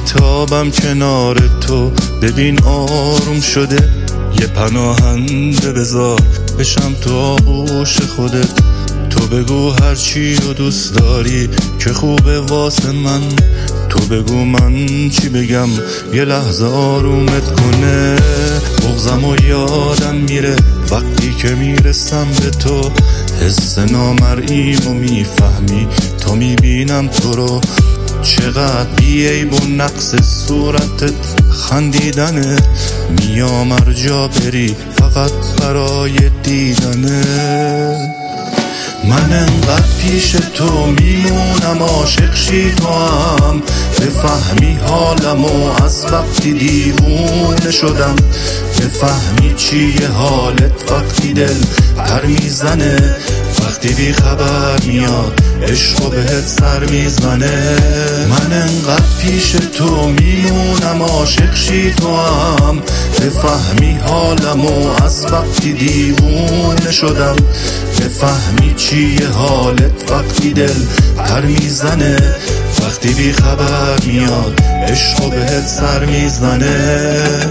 میتابم کنار تو، ببین آروم شده، یه پناهنده بذار بشم تو آغوش خودت. تو بگو هرچی رو دوست داری که خوبه واسه من، تو بگو من چی بگم یه لحظه آرومت کنه. بغضم و یادم میره وقتی که میرسم به تو، حس نامرئیم و میفهمی تا میبینم تو رو. چقدر بیعیب و نقص صورتت، خندیدنت، میام هر جا بری فقط برای دیدنت. من انقدر پیش تو میمونم عاشق شی تو هم، بفهمی حالمو از وقتی دیوونه شدم، بفهمی چیه حالت وقتی دل پر میزنه، وقتی بی خبر میاد عشق بهت سر میزنه. من انقدر پیش تو میمونم عاشق شی تو هم، بفهمی حالمو از وقتی دیوونه شدم، بفهمی چیه حالت وقتی دل پر میزنه، وقتی بی خبر میاد عشق بهت سر میزنه.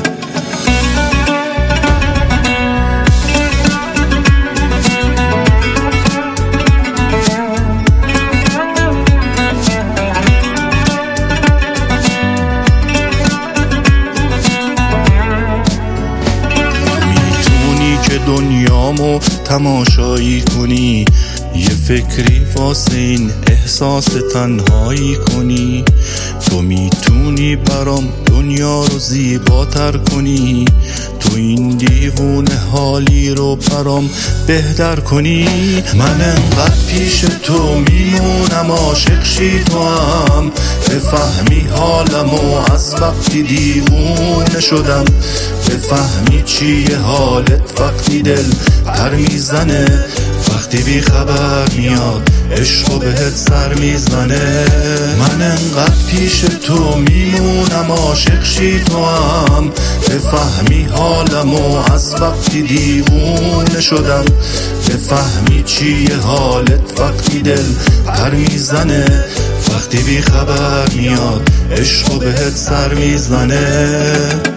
دنیامو تماشایی کنی، یه فکری واسه این احساس تنهایی کنی. تو میتونی برام دنیا رو زیباتر کنی، تو این دیوونه حالی رو برام بهتر کنی. من انقدر پیش تو میمونم عاشق شی تو هم، بفهمی حالمو از وقتی دیوونه شدم، بفهمی چیه حالت وقتی دل پر میزنه، وقتی بی خبر میاد عشق بهت سر میزنه. من انقدر پیش تو میمونم عاشق شی تو هم، بفهمی حالمو از وقتی دیوونه شدم، بفهمی چیه حالت وقتی دل پر میزنه، وقتی بی خبر میاد عشق بهت سر میزنه.